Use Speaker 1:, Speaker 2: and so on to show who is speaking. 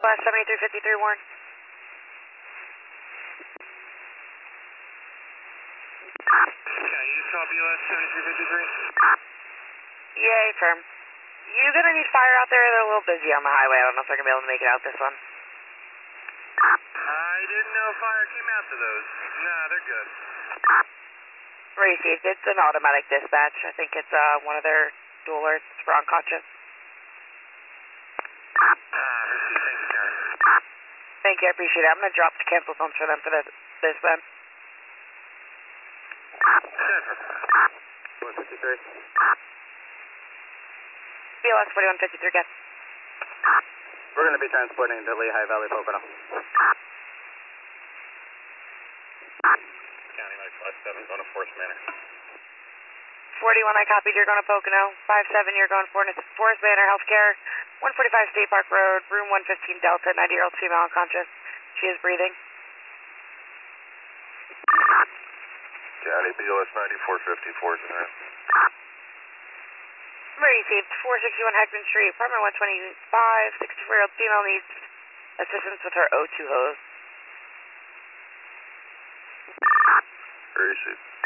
Speaker 1: BLS 7353 Warren.
Speaker 2: Yeah, you just saw BLS 7353?
Speaker 1: Yeah, firm. You gonna need fire out there? They're a little busy on the highway. I don't know if they're gonna be able to make it out this one.
Speaker 2: I didn't know fire came out to those. Nah, they're good.
Speaker 1: Received. It's an automatic dispatch. I think it's one of their duelers for unconscious.
Speaker 2: Received. Thank you, Charlie.
Speaker 1: Thank you, I appreciate it. I'm gonna drop the cancel phones for them for this then.
Speaker 2: 153.
Speaker 1: BLS 4153, guys.
Speaker 2: We're going to be transporting to Lehigh Valley, Pocono. County Light 57 going to Forest Manor.
Speaker 1: 41, I copied. You're going to Pocono. 57, you're going Forest Manor Healthcare. 145 State Park Road, room 115 Delta, 90-year-old female unconscious. She is breathing.
Speaker 2: County BLS 9454 is in there.
Speaker 1: Received. 461 Heckman Street, apartment 125, 64-year-old female needs assistance with her O2 hose.
Speaker 2: Received.